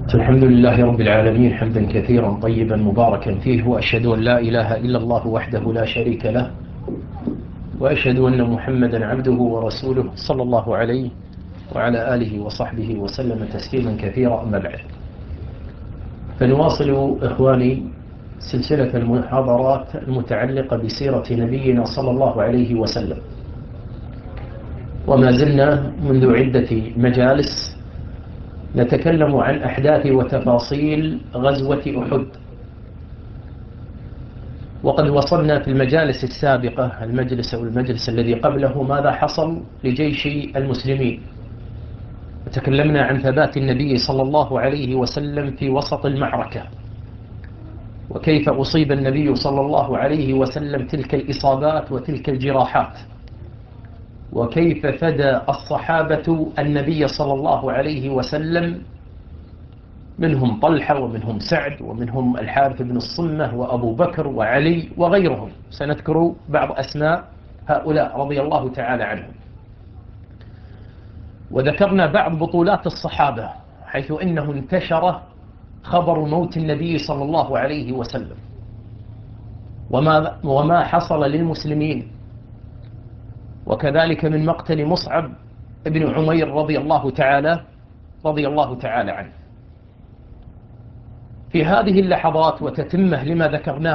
الحمد لله رب العالمين حمدا كثيرا طيبا مباركا فيه، وأشهد أن لا إله إلا الله وحده لا شريك له، وأشهد أن محمدا عبده ورسوله صلى الله عليه وعلى آله وصحبه وسلم تسليما كثيرا. أما بعد، فنواصل إخواني سلسلة المحاضرات المتعلقة بسيرة نبينا صلى الله عليه وسلم، وما زلنا منذ عدة مجالس نتكلم عن أحداث وتفاصيل غزوة أحد. وقد وصلنا في المجالس السابقة، المجلس أو المجلس الذي قبله، ماذا حصل لجيش المسلمين، وتكلمنا عن ثبات النبي صلى الله عليه وسلم في وسط المعركة، وكيف أصيب النبي صلى الله عليه وسلم تلك الإصابات وتلك الجراحات، وكيف فدى الصحابة النبي صلى الله عليه وسلم، منهم طلحة ومنهم سعد ومنهم الحارث بن الصمة وأبو بكر وعلي وغيرهم. سنذكر بعض أسماء هؤلاء رضي الله تعالى عنهم. وذكرنا بعض بطولات الصحابة، حيث إنه انتشر خبر موت النبي صلى الله عليه وسلم، وما حصل للمسلمين، وكذلك من مقتل مصعب بن عمير رضي الله تعالى عنه. في هذه اللحظات وتتمة لما ذكرناه